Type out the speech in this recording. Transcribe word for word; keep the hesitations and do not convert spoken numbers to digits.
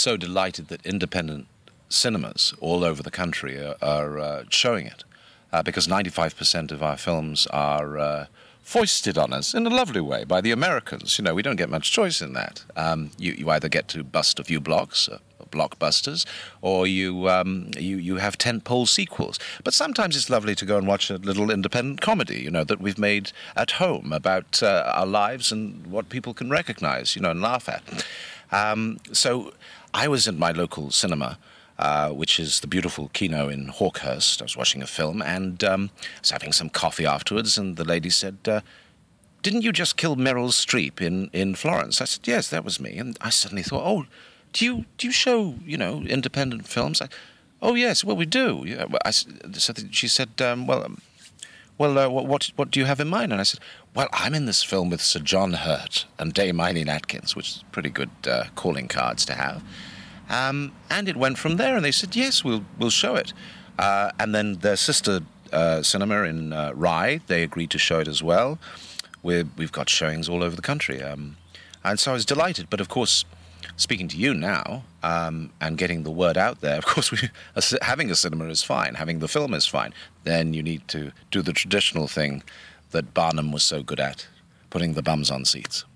so delighted that independent cinemas all over the country are, are uh, showing it, uh, because ninety-five percent of our films are uh, foisted on us in a lovely way by the Americans. You know, we don't get much choice in that. Um, you, you either get to bust a few blocks, uh, blockbusters, or you, um, you you have tentpole sequels. But sometimes it's lovely to go and watch a little independent comedy, you know, that we've made at home about uh, our lives and what people can recognize, you know, and laugh at. Um, so I was in my local cinema, Uh, which is the beautiful Kino in Hawkhurst. I was watching a film, and um, I was having some coffee afterwards, and the lady said, uh, didn't you just kill Meryl Streep in, in Florence? I said, yes, that was me. And I suddenly thought, oh, do you do you show, you know, independent films? I, oh, yes, well, we do. Yeah, I, so she said, um, well, um, well, uh, what, what what do you have in mind? And I said, well, I'm in this film with Sir John Hurt and Dame Eileen Atkins, which is pretty good uh, calling cards to have. Um, and it went from there, and they said, yes, we'll we'll show it. Uh, and then their sister uh, cinema in uh, Rye, they agreed to show it as well. We're, we've got showings all over the country. Um, and so I was delighted. But, of course, speaking to you now um, and getting the word out there, of course, we, having a cinema is fine. Having the film is fine. Then you need to do the traditional thing that Barnum was so good at, putting the bums on seats.